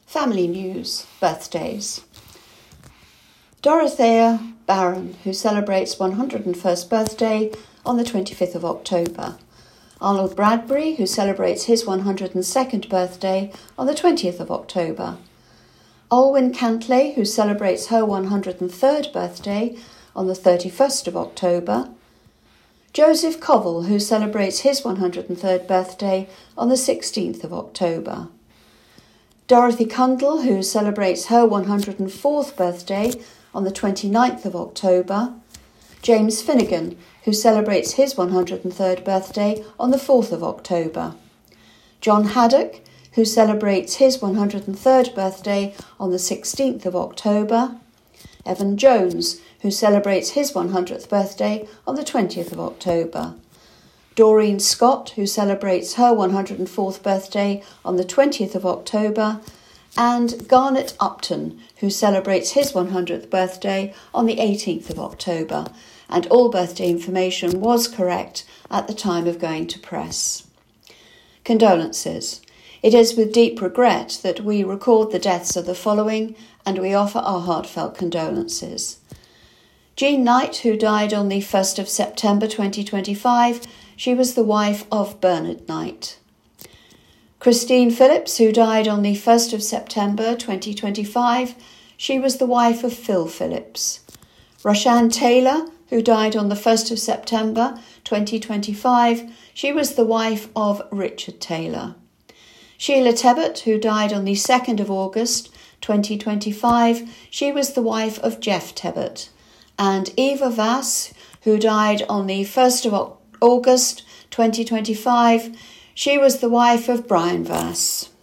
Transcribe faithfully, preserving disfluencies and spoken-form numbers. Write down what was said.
Family news, birthdays. Dorothea Barron, who celebrates one hundred and first birthday on the twenty-fifth of October. Arnold Bradbury, who celebrates his one hundred and second birthday on the twentieth of October. Olwyn Cantley, who celebrates her one hundred and third birthday on the thirty-first of October. Joseph Covell, who celebrates his one hundred and third birthday on the sixteenth of October. Dorothy Cundall, who celebrates her one hundred and fourth birthday on the twenty-ninth of October. James Finnegan, who celebrates his one hundred and third birthday on the fourth of October. John Haddock, who celebrates his one hundred and third birthday on the sixteenth of October. Evan Jones, who celebrates his one hundredth birthday on the twentieth of October. Doreen Scott, who celebrates her one hundred and fourth birthday on the twentieth of October, and Garnet Upton, who celebrates his one hundredth birthday on the eighteenth of October, and all birthday information was correct at the time of going to press. Condolences. It is with deep regret that we record the deaths of the following, and we offer our heartfelt condolences. Jean Knight, who died on the first of September twenty twenty-five, she was the wife of Bernard Knight. Christine Phillips, who died on the first of September twenty twenty-five, she was the wife of Phil Phillips. Roshanne Taylor, who died on the first of September twenty twenty-five, she was the wife of Richard Taylor. Sheila Tebbott, who died on the second of August twenty twenty-five, she was the wife of Jeff Tebbott. And Eva Vass, who died on the first of August twenty twenty-five, she was the wife of Brian Vass.